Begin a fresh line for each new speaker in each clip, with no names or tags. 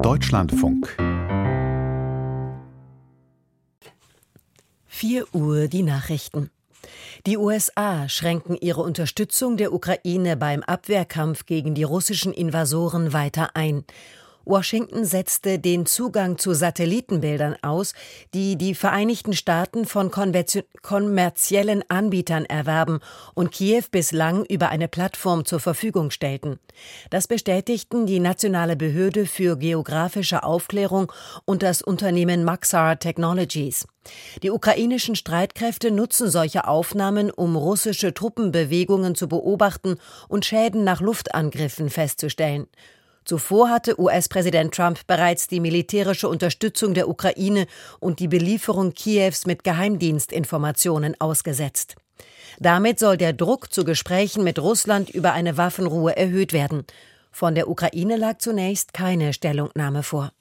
Deutschlandfunk.
4 Uhr die Nachrichten. Die USA schränken ihre Unterstützung der Ukraine beim Abwehrkampf gegen die russischen Invasoren weiter ein. Washington setzte den Zugang zu Satellitenbildern aus, die die Vereinigten Staaten von kommerziellen Anbietern erwerben und Kiew bislang über eine Plattform zur Verfügung stellten. Das bestätigten die Nationale Behörde für geografische Aufklärung und das Unternehmen Maxar Technologies. Die ukrainischen Streitkräfte nutzen solche Aufnahmen, um russische Truppenbewegungen zu beobachten und Schäden nach Luftangriffen festzustellen. Zuvor hatte US-Präsident Trump bereits die militärische Unterstützung der Ukraine und die Belieferung Kiews mit Geheimdienstinformationen ausgesetzt. Damit soll der Druck zu Gesprächen mit Russland über eine Waffenruhe erhöht werden. Von der Ukraine lag zunächst keine Stellungnahme vor.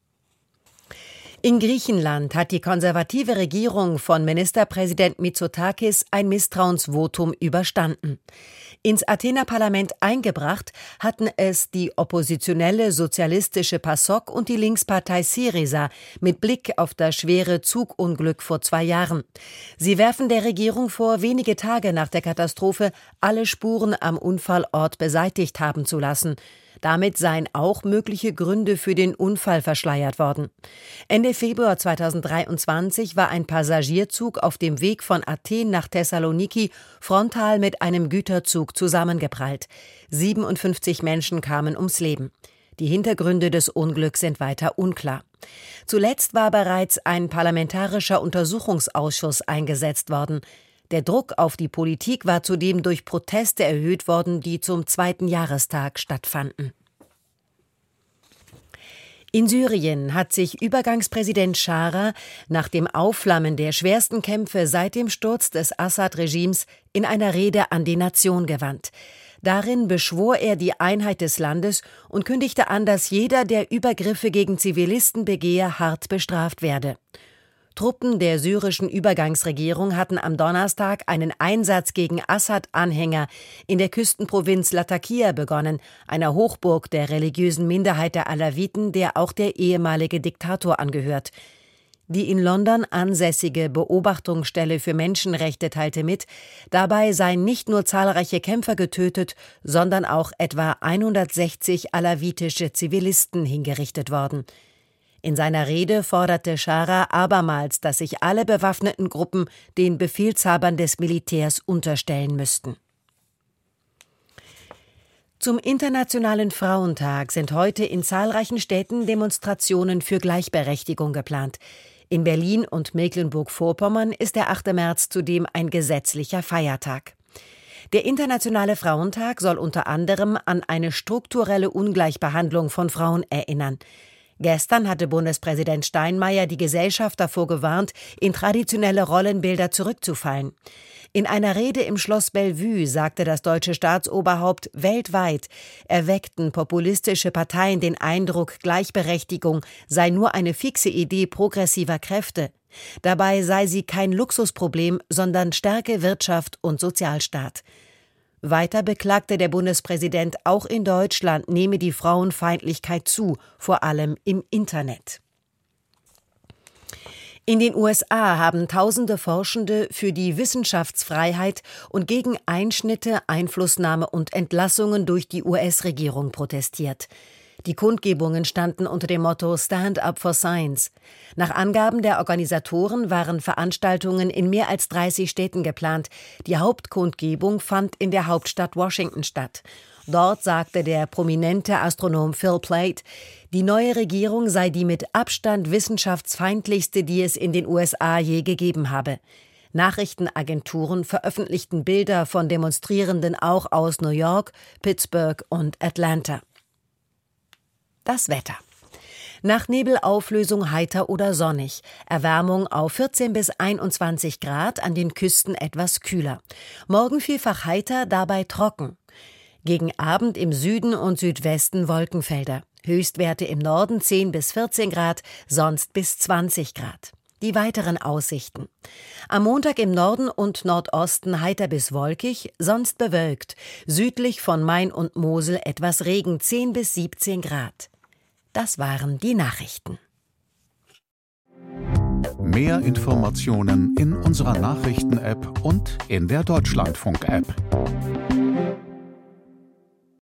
In Griechenland hat die konservative Regierung von Ministerpräsident Mitsotakis ein Misstrauensvotum überstanden. Ins Athener Parlament eingebracht hatten es die oppositionelle sozialistische PASOK und die Linkspartei Syriza mit Blick auf das schwere Zugunglück vor 2 Jahren. Sie werfen der Regierung vor, wenige Tage nach der Katastrophe alle Spuren am Unfallort beseitigt haben zu lassen. Damit seien auch mögliche Gründe für den Unfall verschleiert worden. Ende Februar 2023 war ein Passagierzug auf dem Weg von Athen nach Thessaloniki frontal mit einem Güterzug zusammengeprallt. 57 Menschen kamen ums Leben. Die Hintergründe des Unglücks sind weiter unklar. Zuletzt war bereits ein parlamentarischer Untersuchungsausschuss eingesetzt worden. Der Druck auf die Politik war zudem durch Proteste erhöht worden, die zum 2. Jahrestag stattfanden. In Syrien hat sich Übergangspräsident Schara nach dem Aufflammen der schwersten Kämpfe seit dem Sturz des Assad-Regimes in einer Rede an die Nation gewandt. Darin beschwor er die Einheit des Landes und kündigte an, dass jeder, der Übergriffe gegen Zivilisten begehe, hart bestraft werde. Truppen der syrischen Übergangsregierung hatten am Donnerstag einen Einsatz gegen Assad-Anhänger in der Küstenprovinz Latakia begonnen, einer Hochburg der religiösen Minderheit der Alawiten, der auch der ehemalige Diktator angehört. Die in London ansässige Beobachtungsstelle für Menschenrechte teilte mit, dabei seien nicht nur zahlreiche Kämpfer getötet, sondern auch etwa 160 alawitische Zivilisten hingerichtet worden. In seiner Rede forderte Schara abermals, dass sich alle bewaffneten Gruppen den Befehlshabern des Militärs unterstellen müssten. Zum Internationalen Frauentag sind heute in zahlreichen Städten Demonstrationen für Gleichberechtigung geplant. In Berlin und Mecklenburg-Vorpommern ist der 8. März zudem ein gesetzlicher Feiertag. Der Internationale Frauentag soll unter anderem an eine strukturelle Ungleichbehandlung von Frauen erinnern. Gestern hatte Bundespräsident Steinmeier die Gesellschaft davor gewarnt, in traditionelle Rollenbilder zurückzufallen. In einer Rede im Schloss Bellevue sagte das deutsche Staatsoberhaupt, weltweit erweckten populistische Parteien den Eindruck, Gleichberechtigung sei nur eine fixe Idee progressiver Kräfte. Dabei sei sie kein Luxusproblem, sondern Stärke Wirtschaft und Sozialstaat. Weiter beklagte der Bundespräsident, auch in Deutschland nehme die Frauenfeindlichkeit zu, vor allem im Internet. In den USA haben tausende Forschende für die Wissenschaftsfreiheit und gegen Einschnitte, Einflussnahme und Entlassungen durch die US-Regierung protestiert. Die Kundgebungen standen unter dem Motto Stand up for Science. Nach Angaben der Organisatoren waren Veranstaltungen in mehr als 30 Städten geplant. Die Hauptkundgebung fand in der Hauptstadt Washington statt. Dort sagte der prominente Astronom Phil Plait, die neue Regierung sei die mit Abstand wissenschaftsfeindlichste, die es in den USA je gegeben habe. Nachrichtenagenturen veröffentlichten Bilder von Demonstrierenden auch aus New York, Pittsburgh und Atlanta. Das Wetter. Nach Nebelauflösung heiter oder sonnig. Erwärmung auf 14 bis 21 Grad, an den Küsten etwas kühler. Morgen vielfach heiter, dabei trocken. Gegen Abend im Süden und Südwesten Wolkenfelder. Höchstwerte im Norden 10 bis 14 Grad, sonst bis 20 Grad. Die weiteren Aussichten. Am Montag im Norden und Nordosten heiter bis wolkig, sonst bewölkt. Südlich von Main und Mosel etwas Regen, 10 bis 17 Grad. Das waren die Nachrichten.
Mehr Informationen in unserer Nachrichten-App und in der Deutschlandfunk-App.